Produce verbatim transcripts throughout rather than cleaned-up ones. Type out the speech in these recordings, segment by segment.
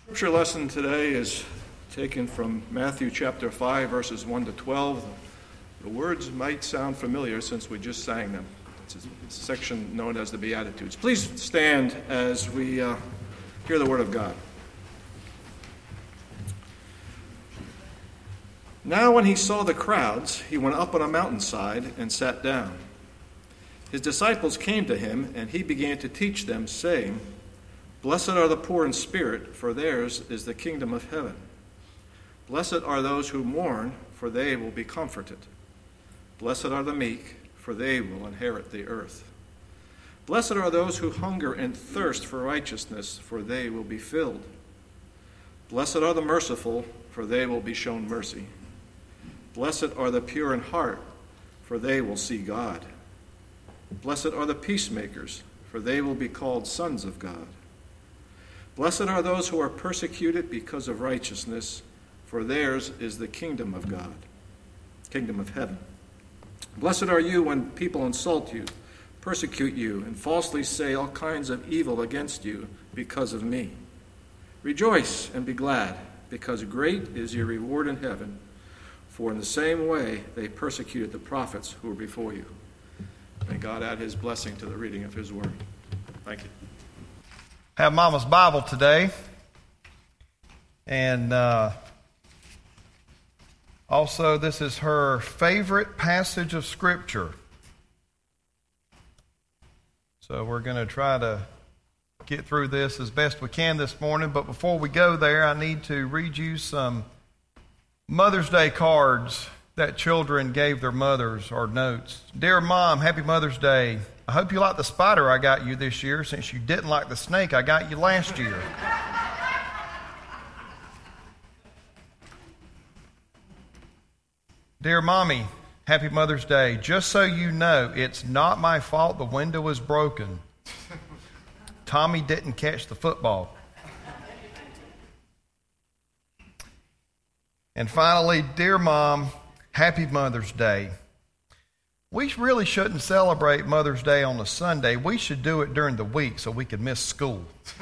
Scripture lesson today is taken from Matthew chapter five, verses one to twelve. The words might sound familiar since we just sang them. It's a section known as the Beatitudes. Please stand as we uh, hear the word of God. Now when he saw the crowds, he went up on a mountainside and sat down. His disciples came to him, and he began to teach them, saying, Blessed are the poor in spirit, for theirs is the kingdom of heaven. Blessed are those who mourn, for they will be comforted. Blessed are the meek, for they will inherit the earth. Blessed are those who hunger and thirst for righteousness, for they will be filled. Blessed are the merciful, for they will be shown mercy. Blessed are the pure in heart, for they will see God. Blessed are the peacemakers, for they will be called sons of God. Blessed are those who are persecuted because of righteousness, for theirs is the kingdom of God, kingdom of heaven. Blessed are you when people insult you, persecute you, and falsely say all kinds of evil against you because of me. Rejoice and be glad, because great is your reward in heaven, for in the same way they persecuted the prophets who were before you. May God add his blessing to the reading of his word. Thank you. Have Mama's Bible today, and uh, also this is her favorite passage of Scripture. So we're going to try to get through this as best we can this morning, but before we go there, I need to read you some Mother's Day cards that children gave their mothers, or notes. Dear Mom, Happy Mother's Day. I hope you like the spider I got you this year, since you didn't like the snake I got you last year. Dear Mommy, Happy Mother's Day. Just so you know, it's not my fault the window was broken. Tommy didn't catch the football. And finally, Dear Mom, Happy Mother's Day. We really shouldn't celebrate Mother's Day on a Sunday. We should do it during the week so we could miss school.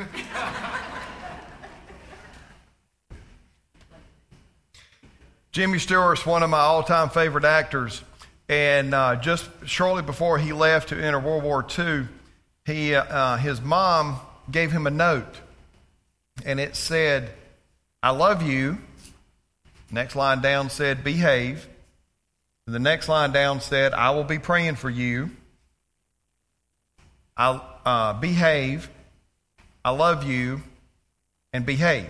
Jimmy Stewart's one of my all-time favorite actors, and uh, just shortly before he left to enter World War Two, he, uh, his mom gave him a note, and it said, I love you. Next line down said, behave. The next line down said, I will be praying for you. I'll uh, behave. I love you. And behave.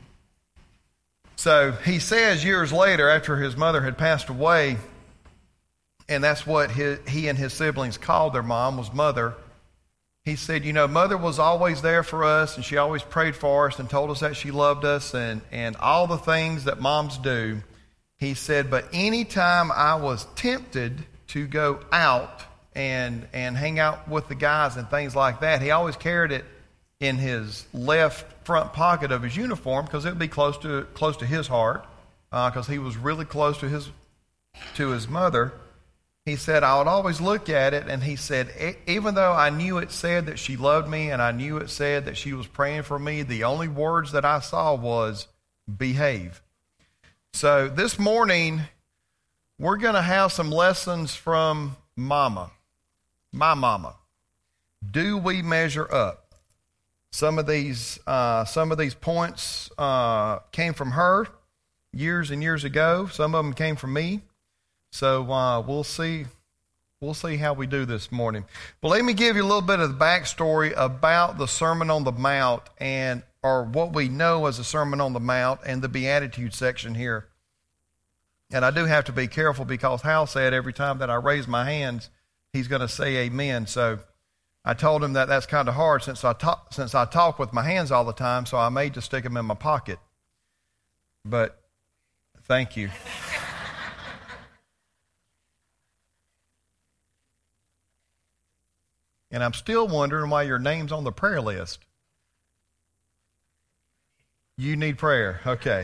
So he says years later, after his mother had passed away, and that's what his, he and his siblings called their mom, was Mother. He said, you know, Mother was always there for us, and she always prayed for us and told us that she loved us, and, and all the things that moms do. He said, but anytime I was tempted to go out and and hang out with the guys and things like that, he always carried it in his left front pocket of his uniform, because it would be close to close to his heart, because uh, he was really close to his to his mother. He said, I would always look at it, and he said, e- even though I knew it said that she loved me and I knew it said that she was praying for me, the only words that I saw was behave. So this morning, we're going to have some lessons from Mama, my mama. Do we measure up? Some of these, uh, some of these points uh, came from her years and years ago. Some of them came from me. So uh, we'll see. We'll see how we do this morning. But let me give you a little bit of the backstory about the Sermon on the Mount, and or what we know as the Sermon on the Mount and the Beatitudes section here. And I do have to be careful, because Hal said every time that I raise my hands, he's going to say amen. So I told him that that's kind of hard since I talk, since I talk with my hands all the time, so I may just stick them in my pocket. But thank you. And I'm still wondering why your name's on the prayer list. You need prayer. Okay.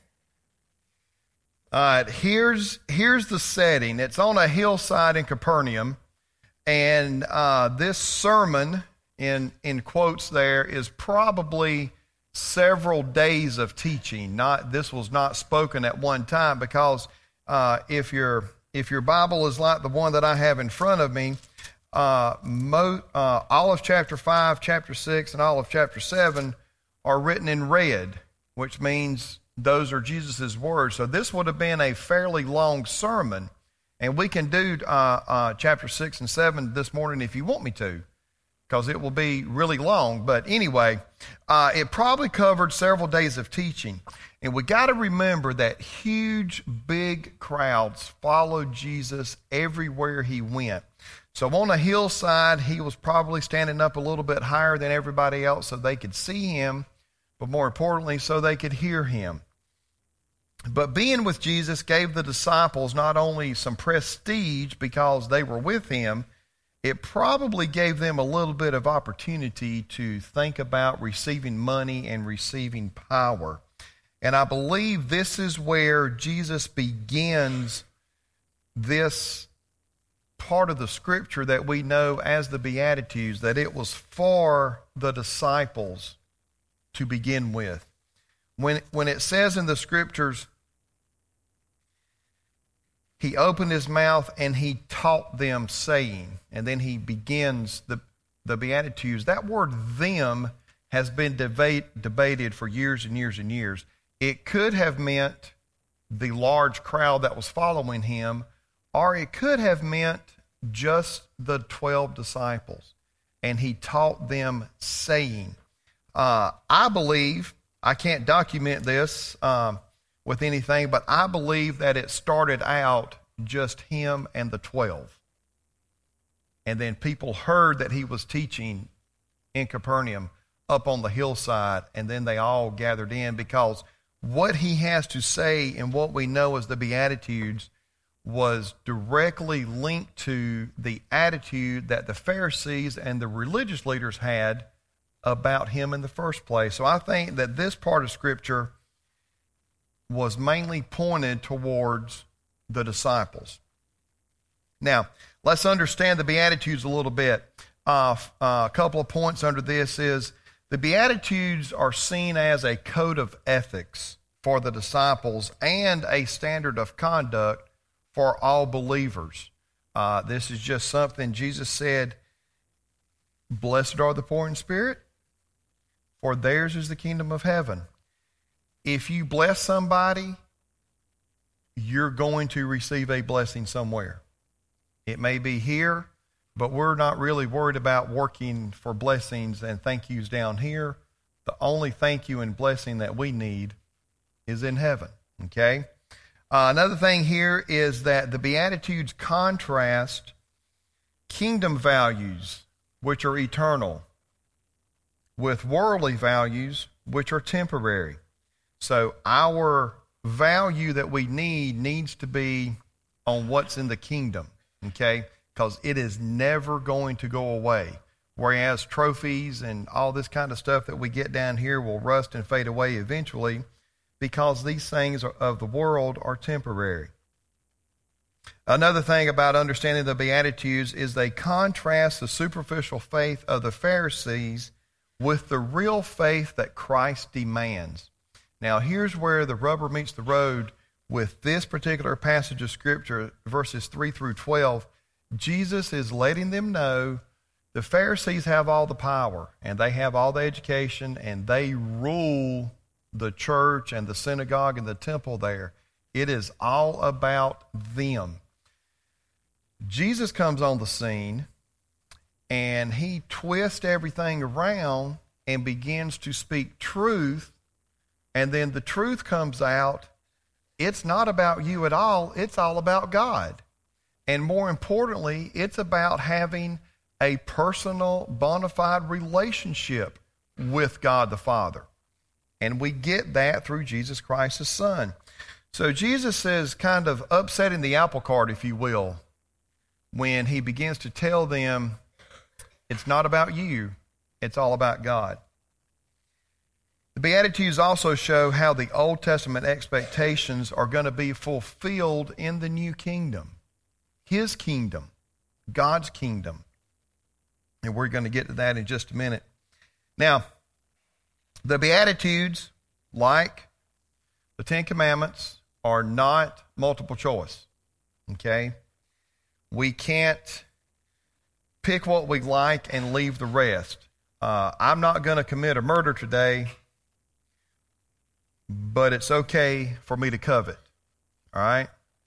All right, here's, here's the setting. It's on a hillside in Capernaum, and uh, this sermon, in, in quotes there, is probably several days of teaching. Not this was not spoken at one time, because uh, if your if your Bible is like the one that I have in front of me, uh, mo, uh, all of chapter five, chapter six, and all of chapter seven are written in red, which means those are Jesus' words. So this would have been a fairly long sermon, and we can do uh, uh, chapter six and seven this morning if you want me to, because it will be really long. But anyway, uh, it probably covered several days of teaching. And we got to remember that huge, big crowds followed Jesus everywhere he went. So on a hillside, he was probably standing up a little bit higher than everybody else so they could see him, but more importantly, so they could hear him. But being with Jesus gave the disciples not only some prestige because they were with him, it probably gave them a little bit of opportunity to think about receiving money and receiving power. And I believe this is where Jesus begins this part of the scripture that we know as the Beatitudes, that it was for the disciples to begin with. When, when it says in the scriptures, he opened his mouth and he taught them, saying, and then he begins the, the Beatitudes. That word them has been debate, debated for years and years and years. It could have meant the large crowd that was following him, or it could have meant just the twelve disciples. And he taught them, saying. Uh, I believe, I can't document this um, with anything, but I believe that it started out just him and the twelve. And then people heard that he was teaching in Capernaum up on the hillside, and then they all gathered in, because what he has to say and what we know as the Beatitudes was directly linked to the attitude that the Pharisees and the religious leaders had about him in the first place. So I think that this part of Scripture was mainly pointed towards the disciples. Now, let's understand the Beatitudes a little bit. Uh, uh, a couple of points under this is the Beatitudes are seen as a code of ethics for the disciples and a standard of conduct for all believers. Uh, this is just something Jesus said, blessed are the poor in spirit, for theirs is the kingdom of heaven. If you bless somebody, you're going to receive a blessing somewhere. It may be here, but we're not really worried about working for blessings and thank yous down here. The only thank you and blessing that we need is in heaven, okay? Uh, another thing here is that the Beatitudes contrast kingdom values, which are eternal, with worldly values, which are temporary. So our value that we need needs to be on what's in the kingdom, okay? Because it is never going to go away. Whereas trophies and all this kind of stuff that we get down here will rust and fade away eventually, because these things of the world are temporary. Another thing about understanding the Beatitudes is they contrast the superficial faith of the Pharisees with the real faith that Christ demands. Now, here's where the rubber meets the road with this particular passage of Scripture, verses three through twelve. Jesus is letting them know the Pharisees have all the power, and they have all the education, and they rule the church and the synagogue and the temple there. It is all about them. Jesus comes on the scene, and he twists everything around and begins to speak truth, and then the truth comes out. It's not about you at all. It's all about God. And more importantly, it's about having a personal, bona fide relationship with God the Father. And we get that through Jesus Christ, His Son. So Jesus is kind of upsetting the apple cart, if you will, when he begins to tell them it's not about you, it's all about God. The Beatitudes also show how the Old Testament expectations are going to be fulfilled in the new kingdom. His kingdom, God's kingdom. And we're going to get to that in just a minute. Now, The Beatitudes, like the Ten Commandments, are not multiple choice. Okay? We can't pick what we like and leave the rest. Uh, I'm not going to commit a murder today, but it's okay for me to covet. All right?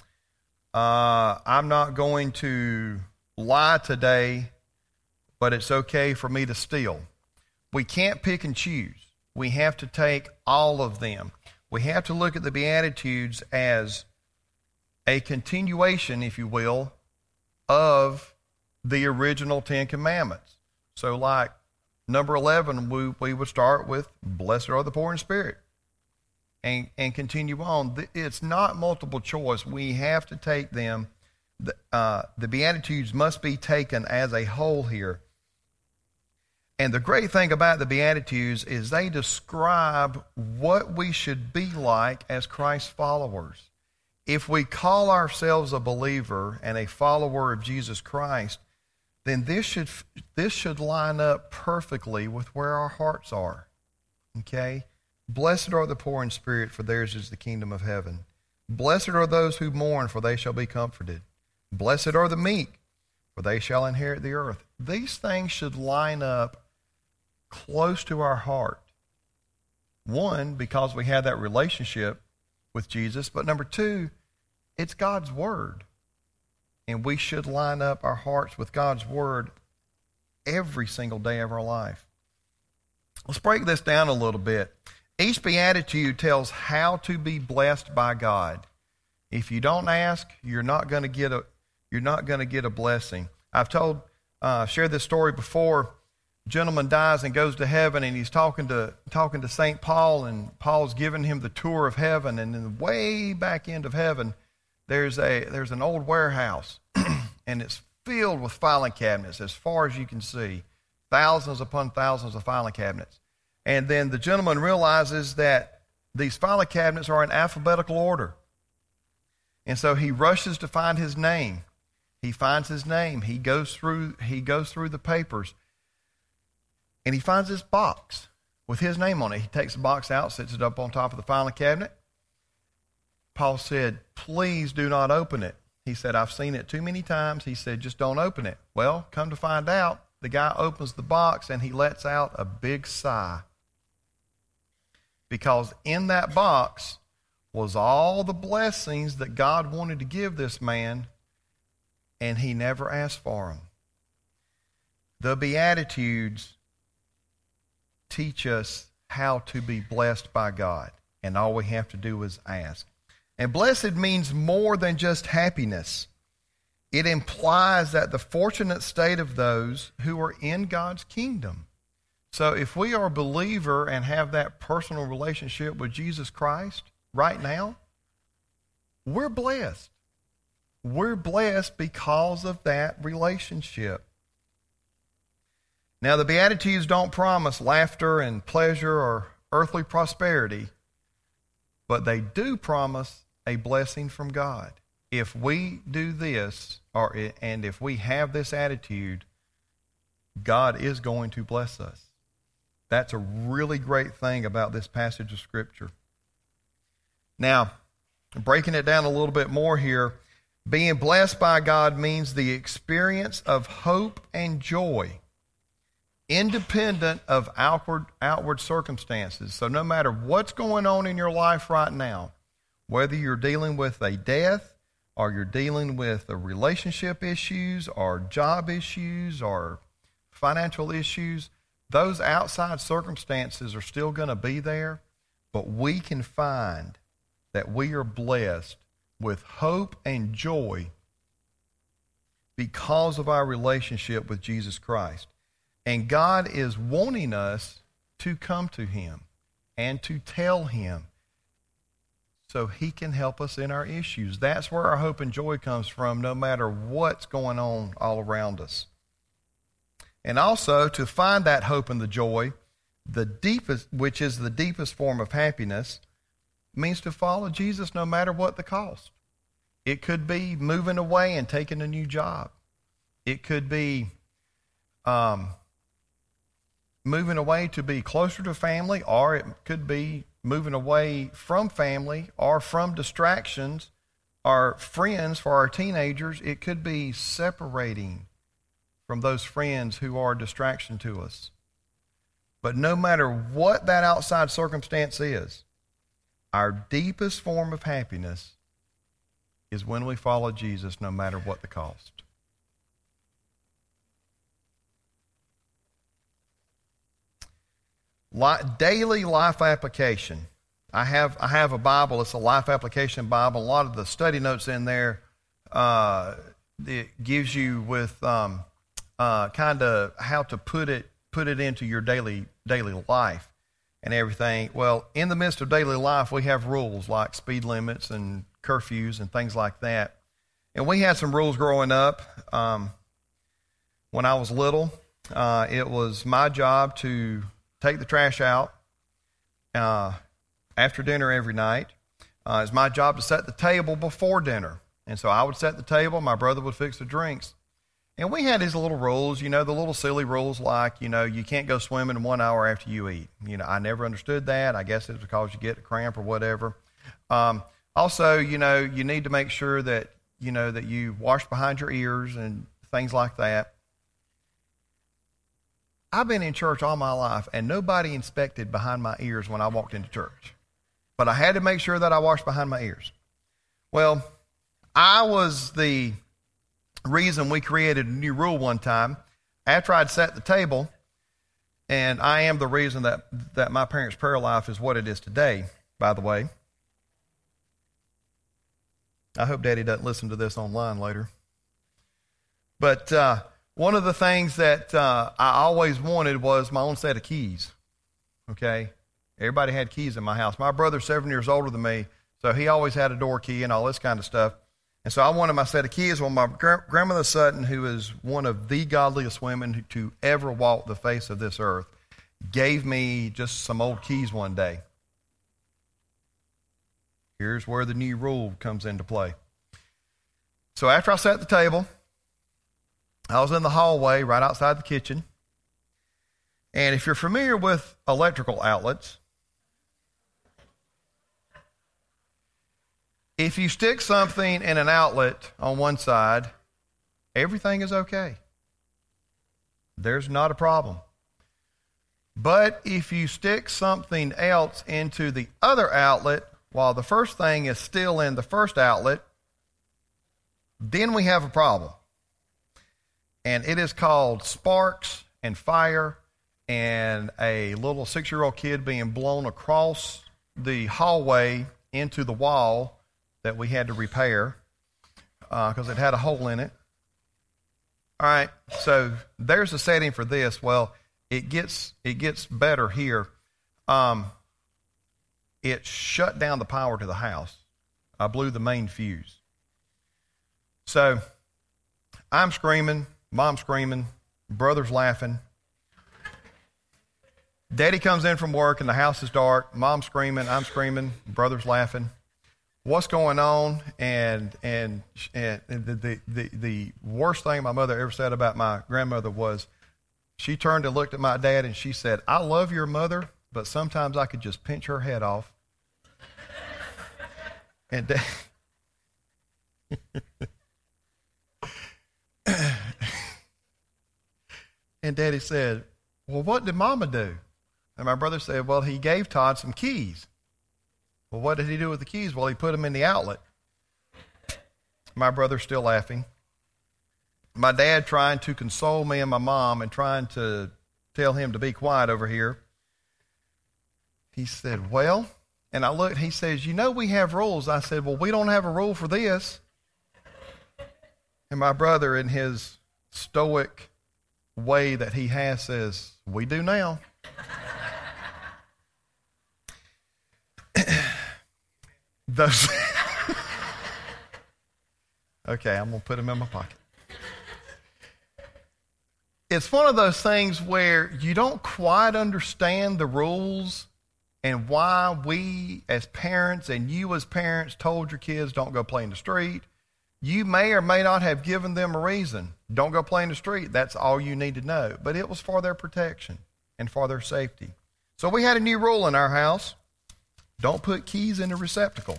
Uh, I'm not going to lie today, but it's okay for me to steal. We can't pick and choose. We have to take all of them. We have to look at the Beatitudes as a continuation, if you will, of the original Ten Commandments. So like number eleven, we, we would start with, blessed are the poor in spirit, and, and continue on. It's not multiple choice. We have to take them. The, uh, the Beatitudes must be taken as a whole here. And the great thing about the Beatitudes is they describe what we should be like as Christ's followers. If we call ourselves a believer and a follower of Jesus Christ, then this should this should line up perfectly with where our hearts are. Okay? Blessed are the poor in spirit, for theirs is the kingdom of heaven. Blessed are those who mourn, for they shall be comforted. Blessed are the meek, for they shall inherit the earth. These things should line up close to our heart. One, because we have that relationship with Jesus, but number two, it's God's Word. And we should line up our hearts with God's Word every single day of our life. Let's break this down a little bit. Each Beatitude tells how to be blessed by God. If you don't ask, you're not going to get a you're not going to get a blessing. I've told uh, shared this story before. A gentleman dies and goes to heaven, and he's talking to talking to Saint Paul, and Paul's giving him the tour of heaven. And in the way back end of heaven, there's a there's an old warehouse, and it's filled with filing cabinets as far as you can see, thousands upon thousands of filing cabinets. And then the gentleman realizes that these filing cabinets are in alphabetical order. And so he rushes to find his name. He finds his name. He goes through he goes through the papers. And he finds this box with his name on it. He takes the box out, sets it up on top of the filing cabinet. Paul said, please do not open it. He said, I've seen it too many times. He said, just don't open it. Well, come to find out, the guy opens the box and he lets out a big sigh. Because in that box was all the blessings that God wanted to give this man, and he never asked for them. The Beatitudes teach us how to be blessed by God, and all we have to do is ask. And blessed means more than just happiness. It implies that the fortunate state of those who are in God's kingdom. So if we are a believer and have that personal relationship with Jesus Christ right now, we're blessed. We're blessed because of that relationship. Now, the Beatitudes don't promise laughter and pleasure or earthly prosperity, but they do promise a blessing from God. If we do this, or and if we have this attitude, God is going to bless us. That's a really great thing about this passage of Scripture. Now, breaking it down a little bit more here, being blessed by God means the experience of hope and joy, independent of outward, outward circumstances. So no matter what's going on in your life right now, whether you're dealing with a death, or you're dealing with a relationship issues, or job issues, or financial issues, those outside circumstances are still going to be there, but we can find that we are blessed with hope and joy because of our relationship with Jesus Christ. And God is wanting us to come to Him and to tell Him so He can help us in our issues. That's where our hope and joy comes from, no matter what's going on all around us. And also, to find that hope and the joy, the deepest, which is the deepest form of happiness, means to follow Jesus no matter what the cost. It could be moving away and taking a new job. It could be um, moving away to be closer to family, or it could be moving away from family or from distractions or friends for our teenagers. It could be separating from those friends who are a distraction to us. But no matter what that outside circumstance is, our deepest form of happiness is when we follow Jesus, no matter what the cost. Daily life application. I have I have a Bible. It's a life application Bible. A lot of the study notes in there, uh, it gives you with um, uh, kind of how to put it put it into your daily daily life and everything. Well, in the midst of daily life, we have rules like speed limits and curfews and things like that. And we had some rules growing up. Um, when I was little, uh, it was my job to take the trash out uh, after dinner every night. Uh, it's my job to set the table before dinner. And so I would set the table, my brother would fix the drinks. And we had these little rules, you know, the little silly rules like, you know, you can't go swimming one hour after you eat. You know, I never understood that. I guess it's because you get a cramp or whatever. Um, also, you know, you need to make sure that, you know, that you wash behind your ears and things like that. I've been in church all my life, and nobody inspected behind my ears when I walked into church. But I had to make sure that I washed behind my ears. Well, I was the reason we created a new rule one time. After I'd set the table, and I am the reason that, that my parents' prayer life is what it is today, by the way. I hope Daddy doesn't listen to this online later. But uh, one of the things that uh, I always wanted was my own set of keys. Okay? Everybody had keys in my house. My brother's seven years older than me, so he always had a door key and all this kind of stuff. And so I wanted my set of keys. Well, my gra- grandmother Sutton, who is one of the godliest women to ever walk the face of this earth, gave me just some old keys one day. Here's where the new rule comes into play. So after I set the table, I was in the hallway right outside the kitchen. And if you're familiar with electrical outlets, if you stick something in an outlet on one side, everything is okay. There's not a problem. But if you stick something else into the other outlet while the first thing is still in the first outlet, then we have a problem. And it is called sparks and fire and a little six-year-old kid being blown across the hallway into the wall that we had to repair because uh, it had a hole in it. All right, so there's a setting for this. Well, it gets it gets better here. Um, it shut down the power to the house. I blew the main fuse. So I'm screaming, Mom's screaming, brother's laughing. Daddy comes in from work and the house is dark. Mom's screaming, I'm screaming, brother's laughing. What's going on? And and and the, the the the worst thing my mother ever said about my grandmother was, she turned and looked at my dad and she said, "I love your mother, but sometimes I could just pinch her head off." And Dad, and Daddy said, "Well, what did Mama do?" And my brother said, "Well, he gave Todd some keys." Well, what did he do with the keys? Well, he put them in the outlet. My brother's still laughing. My dad trying to console me and my mom and trying to tell him to be quiet over here. He said, "Well," and I looked, he says, "You know we have rules." I said, "Well, we don't have a rule for this." And my brother, in his stoic way that he has, says, "We do now." Those okay, I'm going to put them in my pocket. It's one of those things where you don't quite understand the rules and why we as parents and you as parents told your kids don't go play in the street. You may or may not have given them a reason. Don't go play in the street. That's all you need to know. But it was for their protection. and for their safety. So we had a new rule in our house. Don't put keys in the receptacle.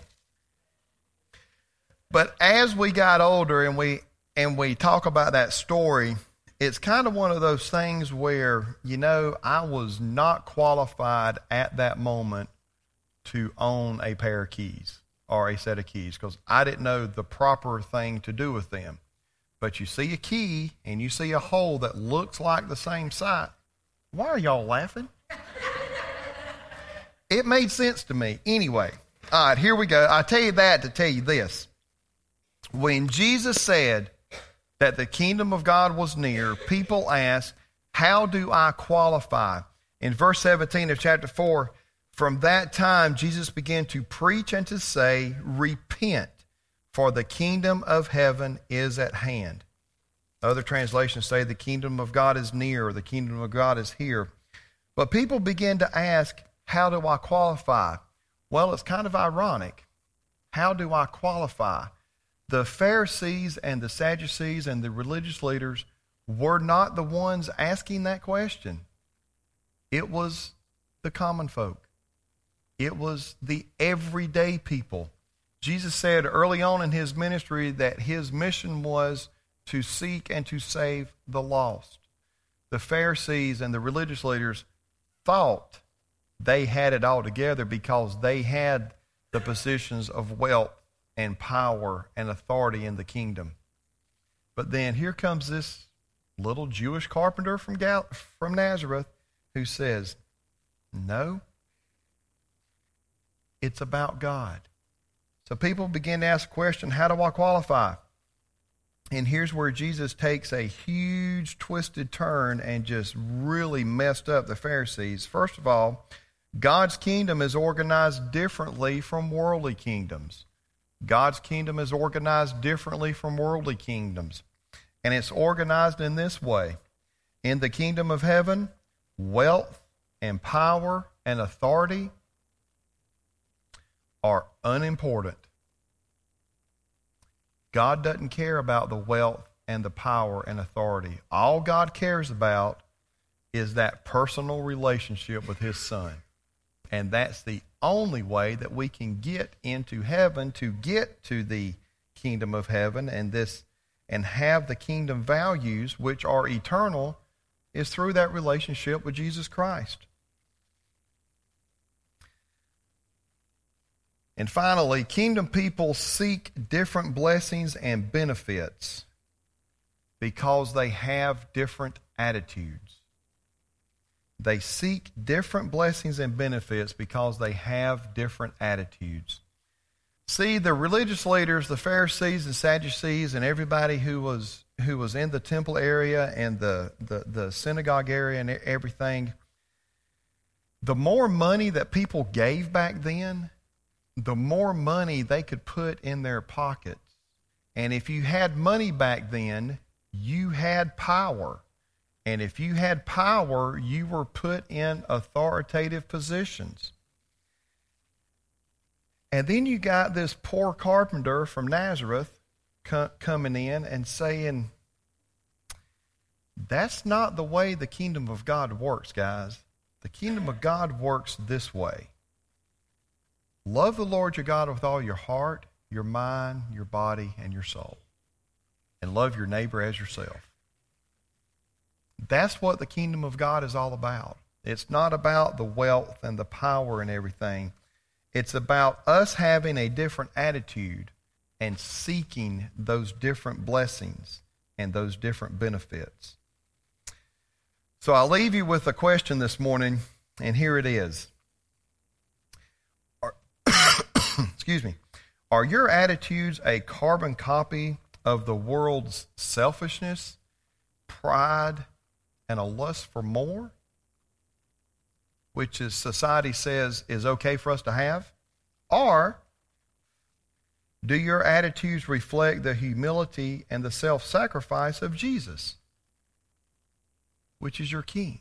But as we got older and we and we talk about that story, it's kind of one of those things where, you know, I was not qualified at that moment to own a pair of keys or a set of keys because I didn't know the proper thing to do with them. But you see a key and you see a hole that looks like the same size. Why are y'all laughing? It made sense to me. Anyway, all right, here we go. I tell you that to tell you this. When Jesus said that the kingdom of God was near, people asked, how do I qualify? In verse seventeen of chapter four, from that time Jesus began to preach and to say, repent, for the kingdom of heaven is at hand. Other translations say the kingdom of God is near, or the kingdom of God is here. But people begin to ask, how do I qualify? Well, it's kind of ironic. How do I qualify? The Pharisees and the Sadducees and the religious leaders were not the ones asking that question. It was the common folk. It was the everyday people. Jesus said early on in his ministry that his mission was to seek and to save the lost. The Pharisees and the religious leaders thought they had it all together because they had the positions of wealth and power and authority in the kingdom. But then here comes this little Jewish carpenter from Gal- from Nazareth who says, no, it's about God. So people begin to ask the question, how do I qualify? And here's where Jesus takes a huge twisted turn and just really messed up the Pharisees. First of all, God's kingdom is organized differently from worldly kingdoms. God's kingdom is organized differently from worldly kingdoms. And it's organized in this way. In the kingdom of heaven, wealth and power and authority are unimportant. God doesn't care about the wealth and the power and authority. All God cares about is that personal relationship with his Son. And that's the only way that we can get into heaven, to get to the kingdom of heaven and this and have the kingdom values which are eternal, is through that relationship with Jesus Christ. And finally, kingdom people seek different blessings and benefits because they have different attitudes. They seek different blessings and benefits because they have different attitudes. See, the religious leaders, the Pharisees and Sadducees and everybody who was who was in the temple area and the, the, the synagogue area and everything, the more money that people gave back then, the more money they could put in their pockets. And if you had money back then, you had power. And if you had power, you were put in authoritative positions. And then you got this poor carpenter from Nazareth co- coming in and saying, that's not the way the kingdom of God works, guys. The kingdom of God works this way. Love the Lord your God with all your heart, your mind, your body, and your soul. And love your neighbor as yourself. That's what the kingdom of God is all about. It's not about the wealth and the power and everything. It's about us having a different attitude and seeking those different blessings and those different benefits. So I'll leave you with a question this morning, and here it is. Are, excuse me. Are your attitudes a carbon copy of the world's selfishness, pride, and a lust for more, which is society says is okay for us to have? Or do your attitudes reflect the humility and the self-sacrifice of Jesus, which is your King?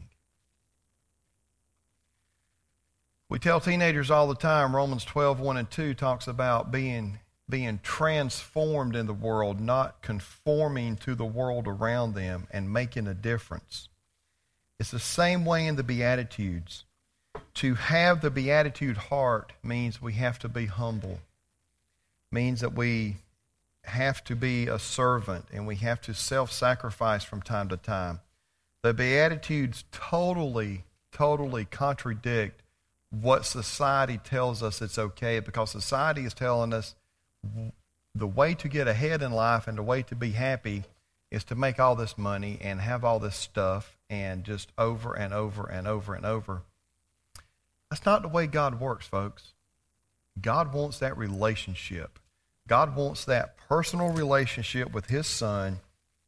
We tell teenagers all the time, Romans twelve, one and two talks about being, being transformed in the world, not conforming to the world around them and making a difference. It's the same way in the Beatitudes. To have the Beatitude heart means we have to be humble. Means that we have to be a servant and we have to self-sacrifice from time to time. The Beatitudes totally, totally contradict what society tells us it's okay, because society is telling us the way to get ahead in life and the way to be happy is to make all this money and have all this stuff and just over and over and over and over. That's not the way God works, folks. God wants that relationship. God wants that personal relationship with His Son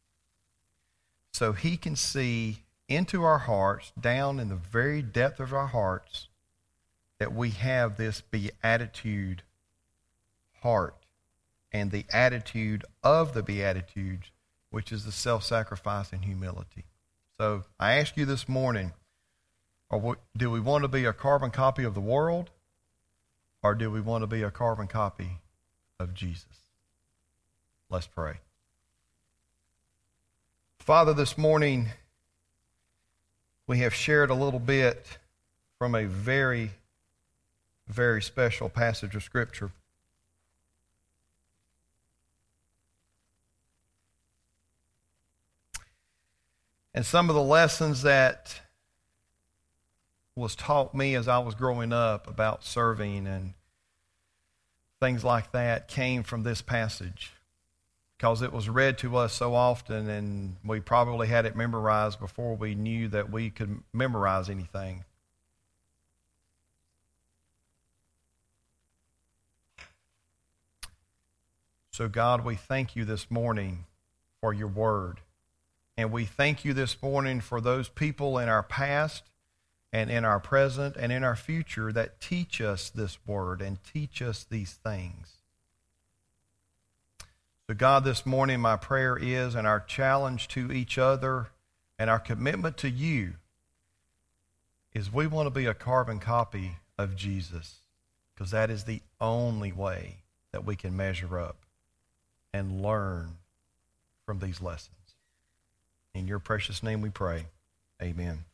so He can see into our hearts, down in the very depth of our hearts, that we have this beatitude heart and the attitude of the Beatitudes, which is the self-sacrifice and humility. So I ask you this morning, are we, do we want to be a carbon copy of the world, or do we want to be a carbon copy of Jesus? Let's pray. Father, this morning we have shared a little bit from a very, very special passage of Scripture. And some of the lessons that was taught me as I was growing up about serving and things like that came from this passage, because it was read to us so often, and we probably had it memorized before we knew that we could memorize anything. So God, we thank you this morning for your word. And we thank you this morning for those people in our past and in our present and in our future that teach us this word and teach us these things. So God, this morning my prayer is, and our challenge to each other and our commitment to you is, we want to be a carbon copy of Jesus, because that is the only way that we can measure up and learn from these lessons. In your precious name we pray. Amen.